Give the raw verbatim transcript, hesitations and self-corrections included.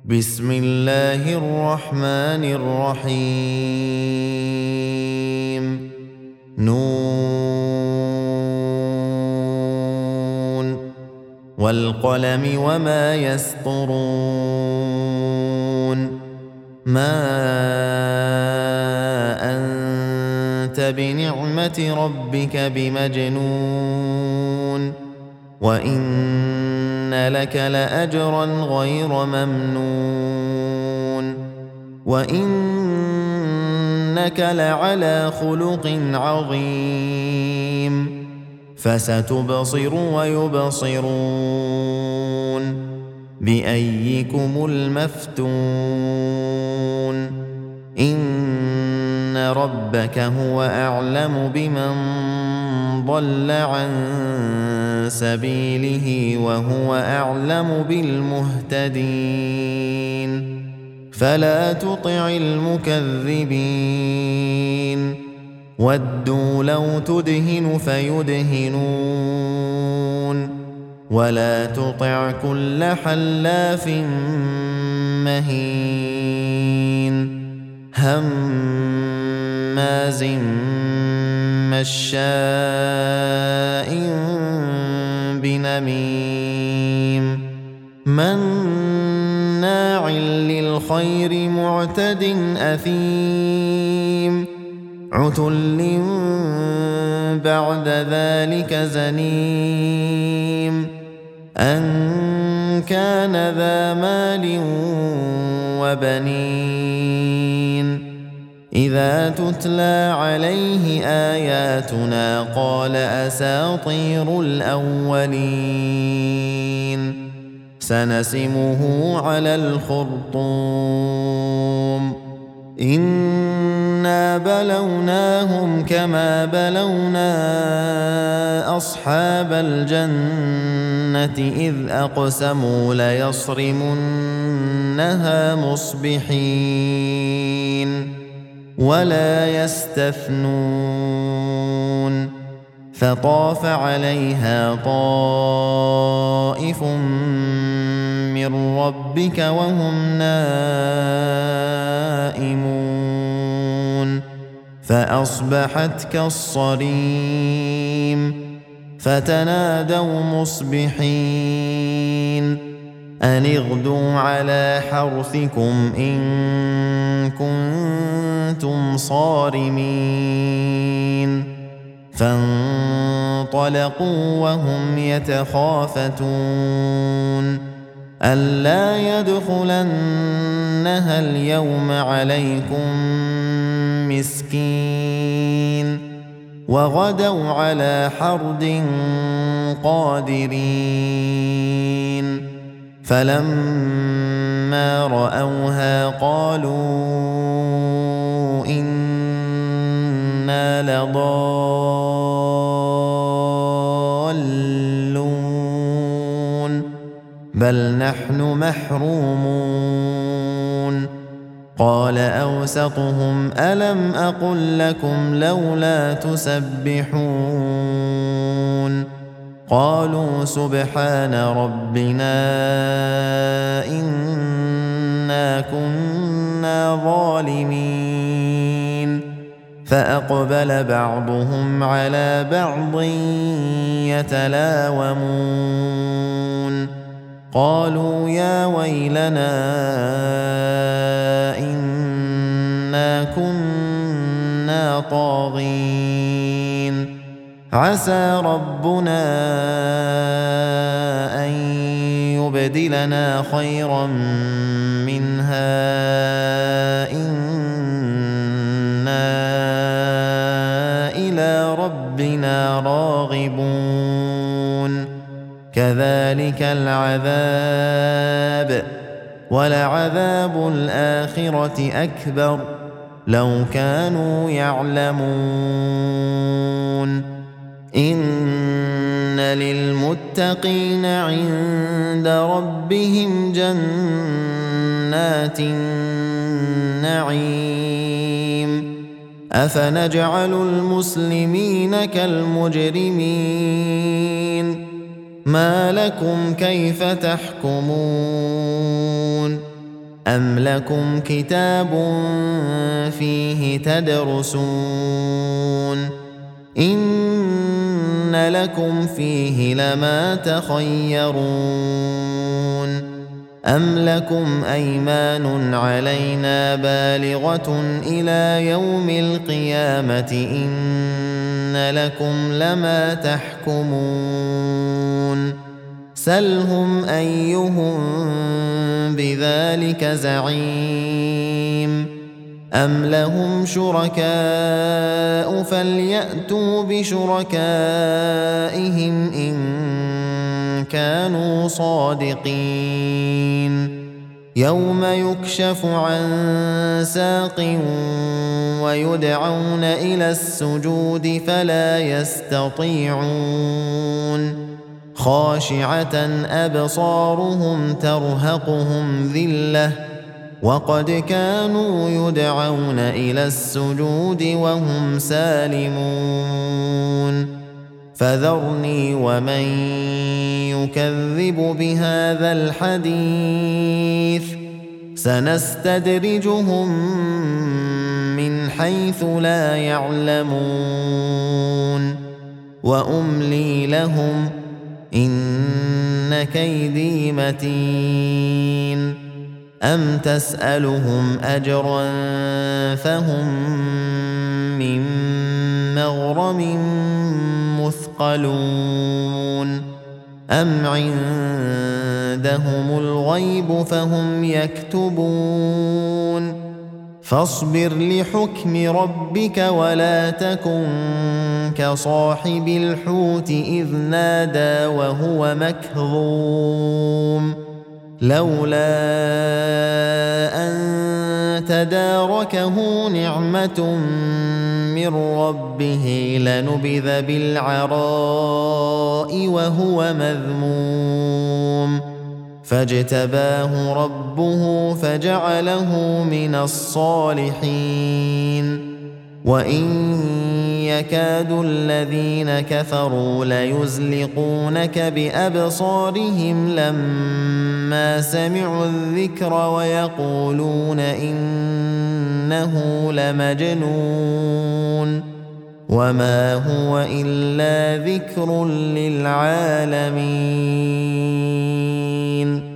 بسم الله الرحمن الرحيم نون والقلم وما يسطرون ما أنت بنعمة ربك بمجنون وإن لك لأجرا غير ممنون وإنك لعلى خلق عظيم فستبصر ويبصرون بأيكم المفتون إن ربك هو أعلم بمن ضل عن سبيله وهو أعلم بالمهتدين فلا تطع المكذبين ودوا لو تدهن فيدهنون ولا تطع كل حلاف مهين هماز مشاء بنميم مناع للخير معتد أثيم عتل بعد ذلك زنيم أن كان ذا مال وبنين إذا تتلى عليه آياتنا قال أساطير الأولين سنسمه على الخرطوم إنا بلوناهم كما بلونا أصحاب الجنة إذ أقسموا ليصرمنها مصبحين ولا يستثنون فطاف عليها طائف من ربك وهم نائمون فأصبحت كالصريم فتنادوا مصبحين أن اغدوا على حرثكم إن كنتم صارمين فانطلقوا وهم يتخافتون ألا يدخلنها اليوم عليكم مسكين وغدوا على حرد قادرين فلما رأوها قالوا إنا لضالون بل نحن محرومون قال أوسطهم ألم أقل لكم لولا تسبحون قالوا سبحان ربنا إنا كنا ظالمين فأقبل بعضهم على بعض يتلاومون قالوا يا ويلنا إنا كنا طاغين عسى ربنا أن يبدلنا خيرا منها إنا إلى ربنا راغبون كذلك العذاب ولعذاب الآخرة أكبر لو كانوا يعلمون إن للمتقين عند ربهم جنات النعيم أفنجعل المسلمين كالمجرمين ما لكم كيف تحكمون أم لكم كتاب فيه تدرسون إن لكم فيه لما تخيرون أم لكم أيمان علينا بالغة إلى يوم القيامة إن لكم لما تحكمون سلهم أيهم بذلك زعيم أم لهم شركاء فليأتوا بشركائهم إن كانوا صادقين يوم يكشف عن ساق ويدعون إلى السجود فلا يستطيعون خاشعة أبصارهم ترهقهم ذلة وقد كانوا يدعون إلى السجود وهم سالمون فذرني ومن يكذب بهذا الحديث سنستدرجهم من حيث لا يعلمون وأملي لهم إن كيدي متين أم تسألهم أجرا فهم من مغرم مثقلون أم عندهم الغيب فهم يكتبون فاصبر لحكم ربك ولا تكن كصاحب الحوت إذ نادى وهو مكظوم لولا أن تداركه نعمة من ربه لنبذ بالعراء وهو مذموم فاجتباه ربه فجعله من الصالحين وإن يكاد الذين كفروا ليزلقونك بأبصارهم لما سمعوا الذكر ويقولون إنه لمجنون وما هو إلا ذكر للعالمين